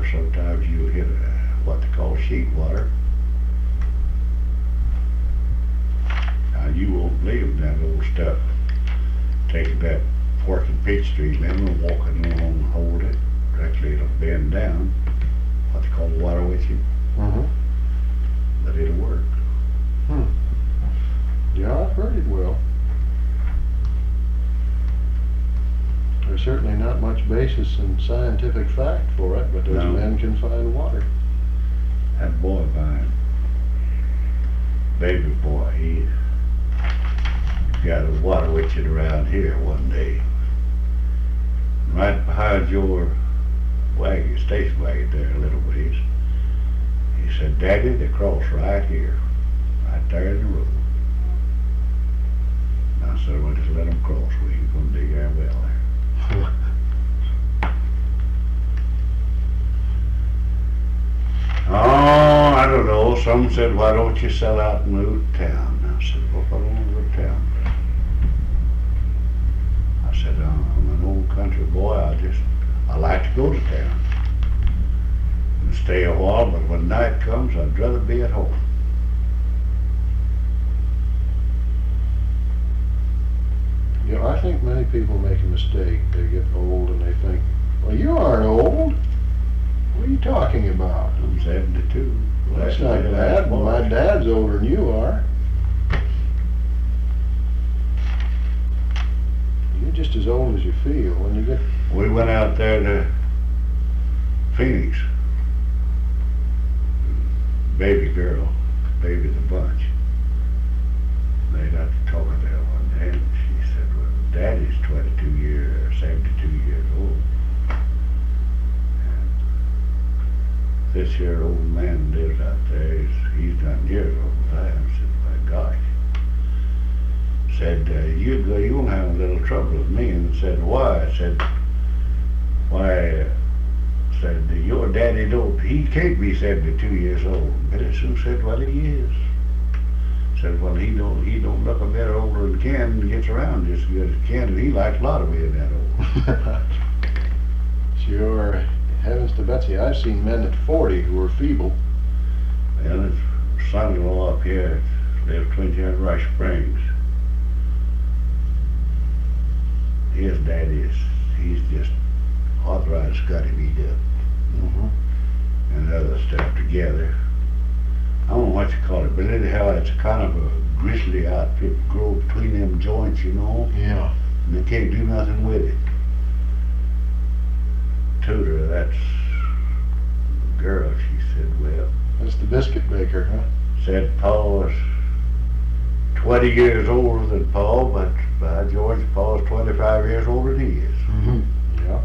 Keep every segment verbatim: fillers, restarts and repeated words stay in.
sometimes you hit a, what they call sheet water. Now you won't believe that old stuff. Taking that fork in Peachtree Lemon and walking along and hold it. Directly it'll bend down. What they call water witching. Mm-hmm. But it'll work. Hmm. Yeah, I've heard it will. There's certainly not much basis in scientific fact for it, but those No. men can find water. That boy of mine, baby boy, he got a water witching around here one day. Right behind your wagon, station wagon there a little ways. He said, Daddy, they cross right here, right there in the road. And I said, well, just let them cross. We ain't gonna dig our well there. Oh, I don't know. Some said, why don't you sell out and move to town? I said, well, I don't want to go to town. I said, oh, I'm an old country boy. I just, I like to go to town and stay a while, but when night comes, I'd rather be at home. You know, I think many people make a mistake. They get old and they think, well, you aren't old. What are you talking about? I'm seventy-two. Well, that's not bad. Well, my dad's older than you are. You're just as old as you feel when you get... We went out there to Phoenix. Baby girl, baby the bunch. They got to talking there one day, and she said, well, Daddy's twenty-two years, or seventy-two years old. And this here old man lives out there, he's, he's not near as old as I am. I said, my gosh. Said, uh, you go, you'll have a little trouble with me. And said, why? I said, why, uh, said, your daddy don't, he can't be seventy-two years old. Betty Sue said, well, he is. Said, well, he don't, he don't look a bit older than Ken and gets around just as good as Ken, and he likes a lot of being that old. Sure. Heavens to Betsy, I've seen men at forty who were feeble. Well, his son-in-law up here lives twenty here in Rush Springs. His daddy is, he's just authorized Scotty me up. Mm-hmm. And other stuff together. I don't know what you call it, but anyhow, it's kind of a grizzly outfit grow between them joints, you know, Yeah. and they can't do nothing with it. Tudor, that's the girl, she said, well, That's the biscuit baker, huh? said Paul was twenty years older than Paul, but by George, Paul's twenty-five years older than he is. Mm-hmm. Yeah.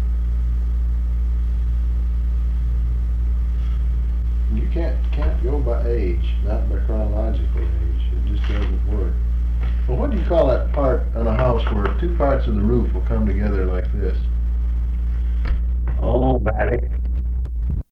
You can't can't go by age, not by chronological age. It just doesn't work. Well, what do you call that part on a house where two parts of the roof will come together like this? Oh, Valley.